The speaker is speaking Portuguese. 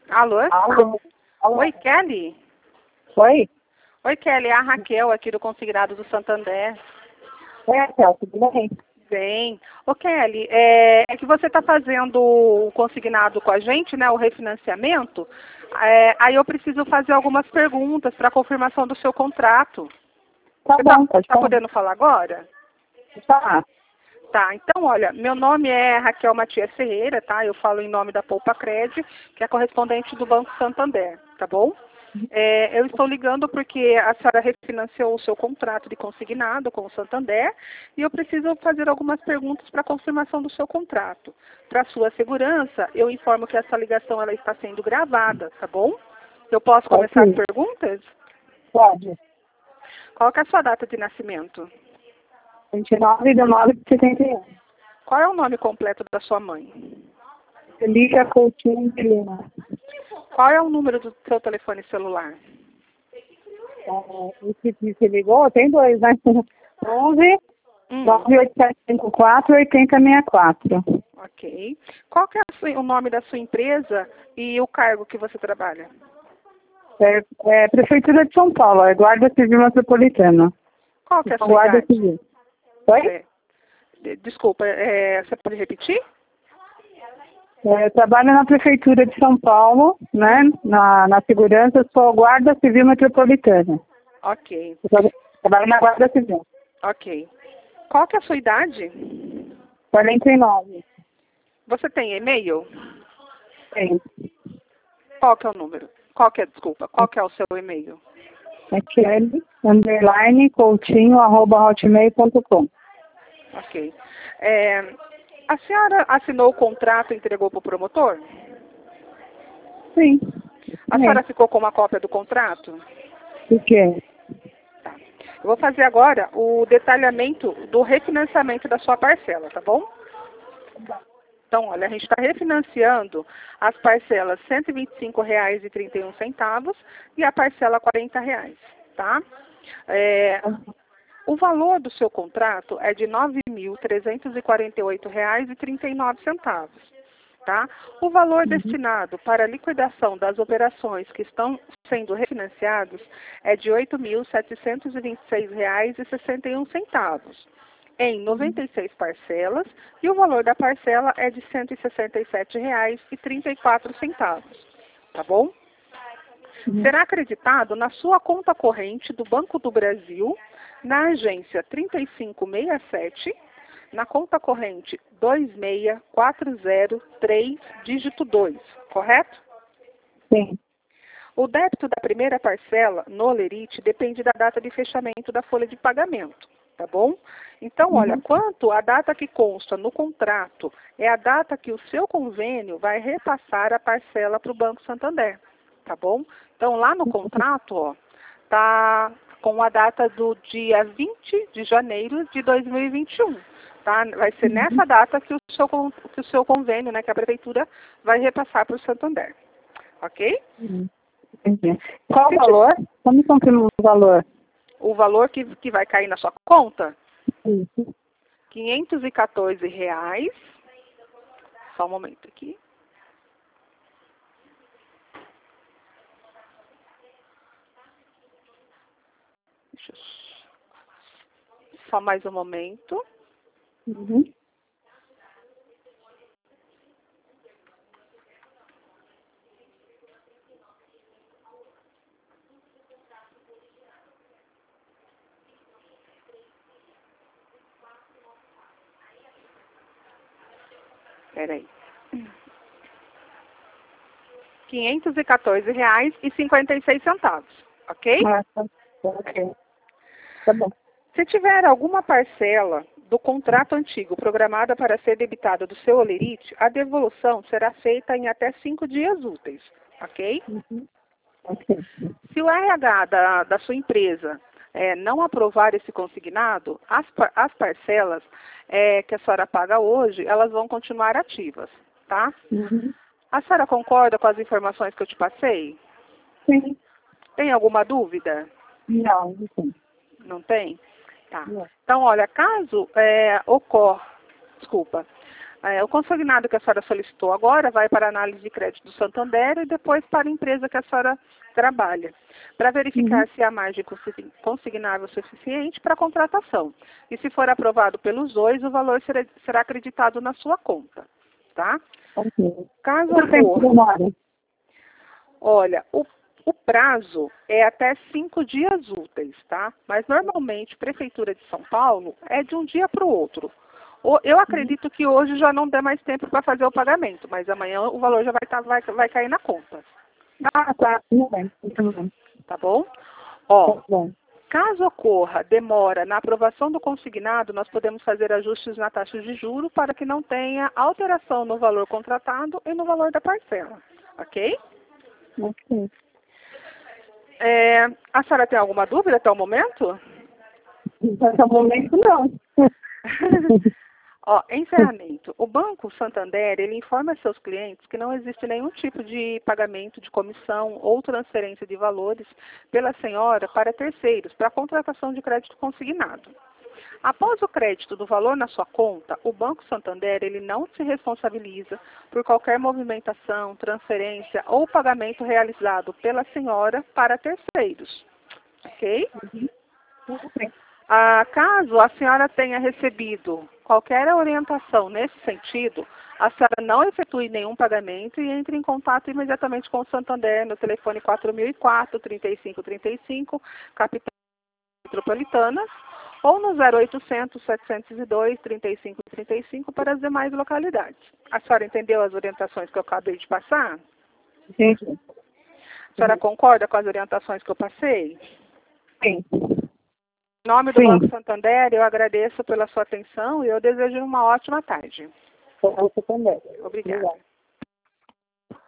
Alô? Alô? Alô? Oi, Kelly? Oi? Oi, Kelly, é a Raquel aqui do Consignado do Santander. Oi, Raquel, tudo bem? Bem. Ô, Kelly, é que você está fazendo o consignado com a gente, né, o refinanciamento. Aí eu preciso fazer algumas perguntas para confirmação do seu contrato. Tá Você bom, pode tá falar. podendo falar agora? Pode falar. Tá, então, olha, meu nome é Raquel Matias Ferreira, tá? Eu falo em nome da Poupa Cred, que é correspondente do Banco Santander, tá bom? Eu estou ligando porque a senhora refinanciou o seu contrato de consignado com o Santander e eu preciso fazer algumas perguntas para confirmação do seu contrato. Para sua segurança, eu informo que essa ligação ela está sendo gravada, tá bom? Eu posso começar as Ok. perguntas? Pode. Qual que é a sua data de nascimento? 29/9/71. Qual é o nome completo da sua mãe? Lígia Coutinho de Lima. Qual é o número do seu telefone celular? Esse que você ligou, tem dois, né? 11 98754 8064. Ok. Qual que é o nome da sua empresa e o cargo que você trabalha? Prefeitura de São Paulo, é Guarda Civil Metropolitana. Qual que é a sua Guarda idade? Civil. Oi? Desculpa, você pode repetir? Eu trabalho na Prefeitura de São Paulo, né? Na segurança, sou Guarda Civil Metropolitana. Ok, Eu trabalho na Guarda Civil. ok. Qual que é a sua idade? 49. Você tem e-mail? Tem. Qual que é o número? Desculpa, qual que é o seu e-mail? É Kelly_Coutinho@hotmail.com. Ok. A senhora assinou o contrato e entregou para o promotor? Sim. A senhora ficou com uma cópia do contrato? O quê? Tá. Eu vou fazer agora o detalhamento do refinanciamento da sua parcela, tá bom? Então, olha, a gente está refinanciando as parcelas R$ 125,31 e a parcela R$ 40, tá? O valor do seu contrato é de R$ 9.348,39, tá? O valor destinado para a liquidação das operações que estão sendo refinanciadas é de R$ 8.726,61 em 96 parcelas e o valor da parcela é de R$ 167,34, tá bom? Será acreditado na sua conta corrente do Banco do Brasil, na agência 3567, na conta corrente 26403, dígito 2, correto? Sim. O débito da primeira parcela no Olerite depende da data de fechamento da folha de pagamento, tá bom? Então, olha, quanto a data que consta no contrato é a data que o seu convênio vai repassar a parcela para o Banco Santander, tá bom? Então, lá no contrato, ó, tá com a data do dia 20 de janeiro de 2021, tá? Vai ser nessa data que o seu convênio, né, que a prefeitura vai repassar para o Santander, ok? Entendi. Qual o valor? Como confirma o valor? O valor que vai cair na sua conta? Isso. R$ 514. Só um momento aqui. Só mais um momento. Uhum. Peraí. R$ 514,56, ok? Ok. Tá bom. Se tiver alguma parcela do contrato antigo programada para ser debitada do seu Olerite, a devolução será feita em até 5 dias úteis, ok? Ok. Se o RH da sua empresa não aprovar esse consignado, as parcelas que a senhora paga hoje, elas vão continuar ativas, tá? A senhora concorda com as informações que eu te passei? Sim. Tem alguma dúvida? Não, não tem. Não tem? Tá. Não. Então, olha, caso O consignado que a senhora solicitou agora vai para a análise de crédito do Santander e depois para a empresa que a senhora trabalha, para verificar se há margem consignável suficiente para a contratação. E se for aprovado pelos dois, o valor será acreditado na sua conta, tá? Ok. Caso Quanto tempo ocorra, demora? olha, o prazo é até 5 dias úteis, tá? Mas normalmente, Prefeitura de São Paulo é de um dia para o outro. Eu acredito que hoje já não dê mais tempo para fazer o pagamento, mas amanhã o valor já vai cair na conta. Ah, tá. Tudo bem. Tudo bem. Tá bom? Ó, Tá bom. caso ocorra demora na aprovação do consignado, nós podemos fazer ajustes na taxa de juro para que não tenha alteração no valor contratado e no valor da parcela. Ok? Ok. A senhora tem alguma dúvida até o momento? Até o momento, não. Ó, encerramento. O Banco Santander, ele informa seus clientes que não existe nenhum tipo de pagamento de comissão ou transferência de valores pela senhora para terceiros, para a contratação de crédito consignado. Após o crédito do valor na sua conta, o Banco Santander, ele não se responsabiliza por qualquer movimentação, transferência ou pagamento realizado pela senhora para terceiros. Ok? Caso a senhora tenha recebido qualquer orientação nesse sentido, a senhora não efetue nenhum pagamento e entre em contato imediatamente com o Santander no telefone 4004-3535, capital metropolitanas, ou no 0800-702-3535 para as demais localidades. A senhora entendeu as orientações que eu acabei de passar? Sim. A senhora concorda com as orientações que eu passei? Sim. Em nome do Sim. Banco Santander, eu agradeço pela sua atenção e eu desejo uma ótima tarde. Você também. Obrigada.